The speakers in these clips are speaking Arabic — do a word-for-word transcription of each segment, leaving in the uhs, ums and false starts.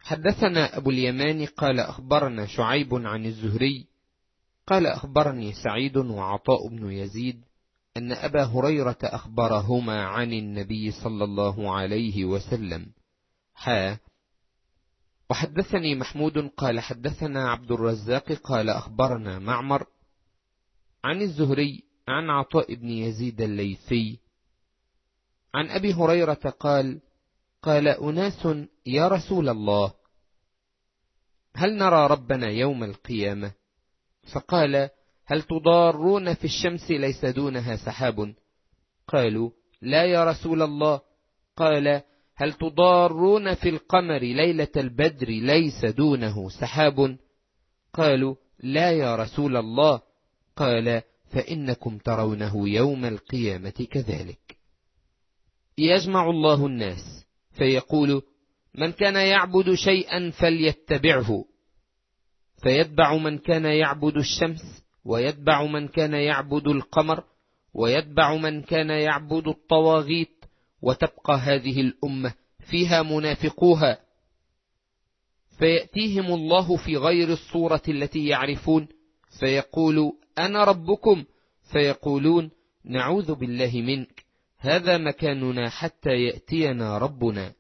حدثنا أبو اليمان قال أخبرنا شعيب عن الزهري قال أخبرني سعيد وعطاء بن يزيد أن أبا هريرة أخبرهما عن النبي صلى الله عليه وسلم. حا وحدثني محمود قال حدثنا عبد الرزاق قال أخبرنا معمر عن الزهري عن عطاء بن يزيد الليثي عن أبي هريرة قال قال أناس يا رسول الله هل نرى ربنا يوم القيامة؟ فقال هل تضارون في الشمس ليس دونها سحاب؟ قالوا لا يا رسول الله. قال هل تضارون في القمر ليلة البدر ليس دونه سحاب؟ قالوا لا يا رسول الله. قال فإنكم ترونه يوم القيامة كذلك. يجمع الله الناس فيقول من كان يعبد شيئا فليتبعه، فيتبع من كان يعبد الشمس، ويتبع من كان يعبد القمر، ويتبع من كان يعبد الطواغيت، وتبقى هذه الأمة فيها منافقوها، فيأتيهم الله في غير الصورة التي يعرفون فيقول أنا ربكم، فيقولون نعوذ بالله منك، هذا مكاننا حتى يأتينا ربنا،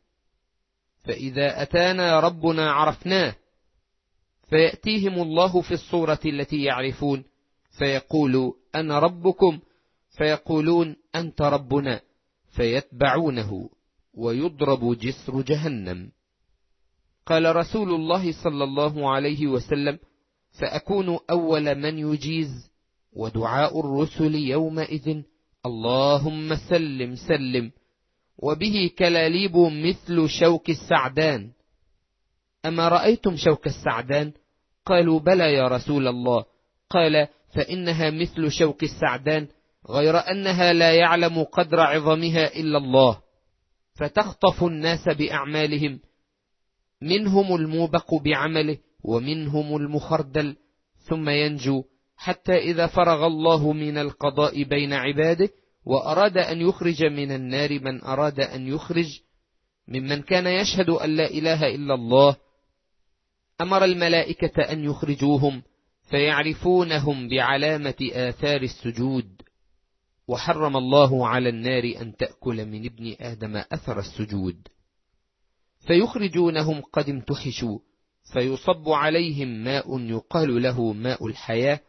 فإذا أتانا ربنا عرفناه، فيأتيهم الله في الصورة التي يعرفون فيقول أنا ربكم، فيقولون أنت ربنا، فيتبعونه ويضرب جسر جهنم. قال رسول الله صلى الله عليه وسلم فأكون أول من يجيز، ودعاء الرسل يومئذ اللهم سلم سلم، وبه كلاليب مثل شوك السعدان. أما رأيتم شوك السعدان؟ قالوا بلى يا رسول الله. قال فإنها مثل شوك السعدان، غير أنها لا يعلم قدر عظمها إلا الله، فتخطف الناس بأعمالهم، منهم الموبق بعمله ومنهم المخردل، ثم ينجو، حتى إذا فرغ الله من القضاء بين عباده وأراد أن يخرج من النار من أراد أن يخرج ممن كان يشهد أن لا إله إلا الله، أمر الملائكة أن يخرجوهم فيعرفونهم بعلامة آثار السجود، وحرم الله على النار أن تأكل من ابن آدم أثر السجود، فيخرجونهم قد امتحشوا، فيصب عليهم ماء يقال له ماء الحياة،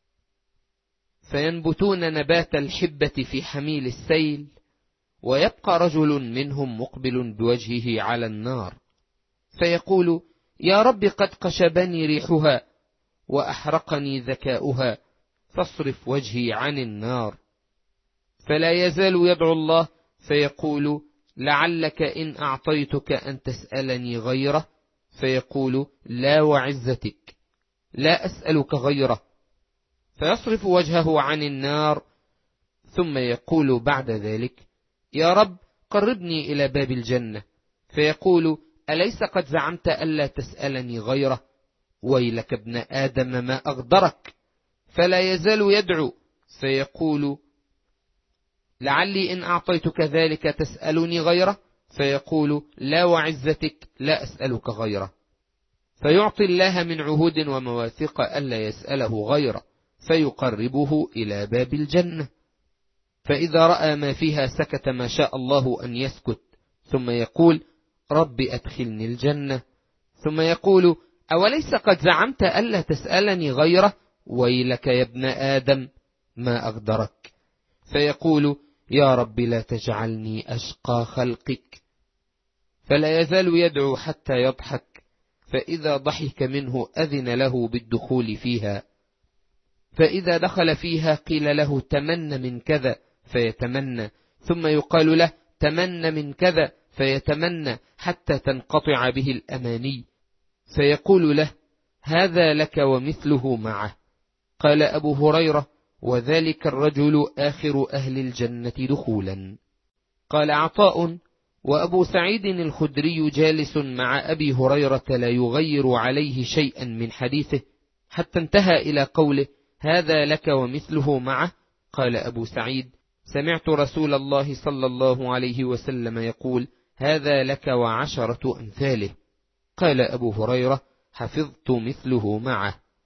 فينبتون نبات الحبة في حميل السيل، ويبقى رجل منهم مقبل بوجهه على النار، فيقول يا رب قد قشبني ريحها وأحرقني ذكاؤها، فاصرف وجهي عن النار، فلا يزال يدعو الله، فيقول لعلك إن أعطيتك أن تسألني غيره، فيقول لا وعزتك لا أسألك غيره، فيصرف وجهه عن النار، ثم يقول بعد ذلك يا رب قربني إلى باب الجنة، فيقول أليس قد زعمت ألا تسألني غيره؟ ويلك ابن آدم ما أغدرك، فلا يزال يدعو، فيقول لعلي إن أعطيتك ذلك تسألني غيره، فيقول لا وعزتك لا أسألك غيره، فيعطي الله من عهود ومواثيق ألا يسأله غيره، فيقربه إلى باب الجنة، فإذا رأى ما فيها سكت ما شاء الله أن يسكت، ثم يقول رب أدخلني الجنة، ثم يقول أوليس قد زعمت ألا تسألني غيره؟ ويلك يا ابن آدم ما أغدرك، فيقول يا رب لا تجعلني أشقى خلقك، فلا يزال يدعو حتى يضحك، فإذا ضحك منه أذن له بالدخول فيها، فإذا دخل فيها قيل له تمن من كذا فيتمنى، ثم يقال له تمن من كذا فيتمنى حتى تنقطع به الأماني، فيقول له هذا لك ومثله معه. قال أبو هريرة وذلك الرجل آخر أهل الجنة دخولا. قال عطاء وأبو سعيد الخدري جالس مع أبي هريرة لا يغير عليه شيئا من حديثه، حتى انتهى إلى قوله هذا لك ومثله معه. قال أبو سعيد سمعت رسول الله صلى الله عليه وسلم يقول هذا لك وعشرة أمثاله. قال أبو هريرة: حفظت مثله معه.